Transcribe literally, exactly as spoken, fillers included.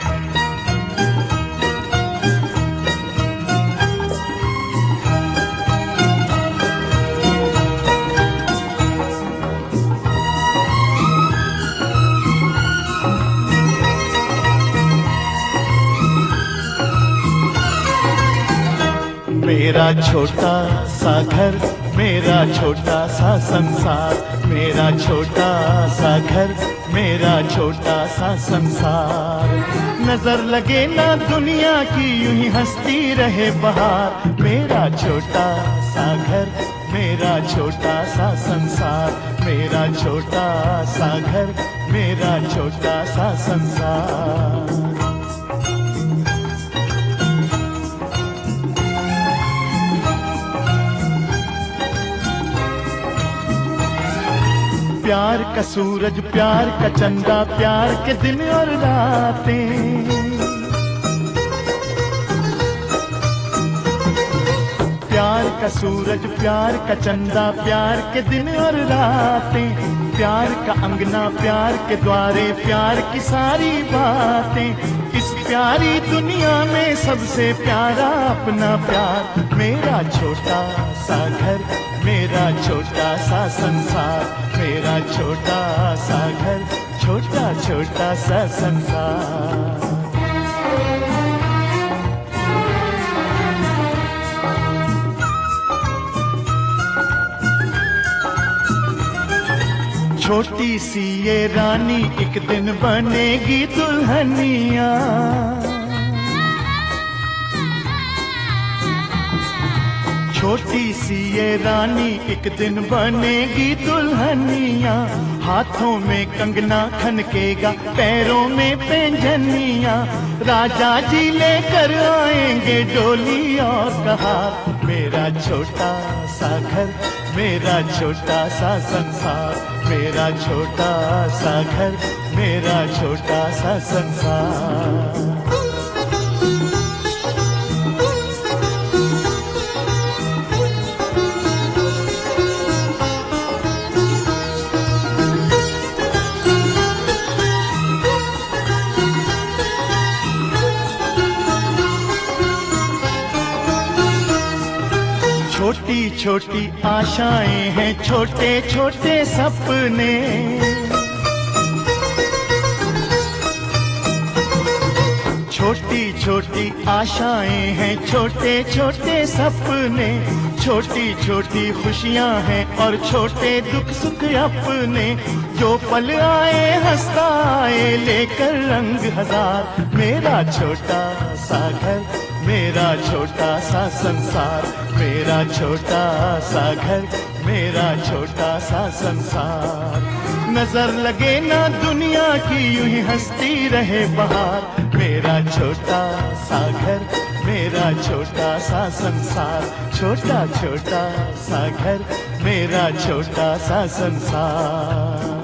मेरा छोटा सा घर, मेरा छोटा सा संसार, मेरा छोटा सा घर, मेरा छोटा सा संसार। नजर लगे ना दुनिया की यूं ही हंसती रहे बहार। मेरा छोटा सा घर, मेरा छोटा सा संसार, मेरा छोटा सा घर, मेरा छोटा सा संसार। प्यार का सूरज, प्यार का चंदा, प्यार के दिन और रातें। प्यार का सूरज, प्यार का चंदा, प्यार के दिन और रातें। प्यार का अंगना, प्यार के द्वारे, प्यार की सारी बातें। इस प्यारी दुनिया में सबसे प्यारा अपना प्यार। मेरा छोटा सा घर, मेरा छोटा सा संसार, मेरा छोटा सा घर, छोटा छोटा सा संसार। छोटी सी ये रानी एक दिन बनेगी दुल्हनिया। छोटी सी ये रानी एक दिन बनेगी दुल्हनिया। हाथों में कंगना खनकेगा, पैरों में पैंजनिया। राजा जी लेकर आएंगे डोली और कहार। मेरा छोटा सा घर, मेरा छोटा सा संसार, मेरा छोटा सा घर, मेरा छोटा सा संसार। छोटी छोटी आशाएं हैं, छोटे छोटे सपने। छोटी छोटी आशाएं हैं, छोटे छोटे सपने। छोटी छोटी खुशियां हैं और छोटे दुख सुख अपने। जो पल आए हंसता आए लेकर रंग हजार। मेरा छोटा सा घर, मेरा छोटा सा संसार, मेरा छोटा सा घर, मेरा छोटा सा संसार। नजर लगे ना दुनिया की यूं ही हंसती रहे बहार। मेरा छोटा सा घर, मेरा छोटा सा संसार, छोटा छोटा सा घर, मेरा छोटा सा संसार।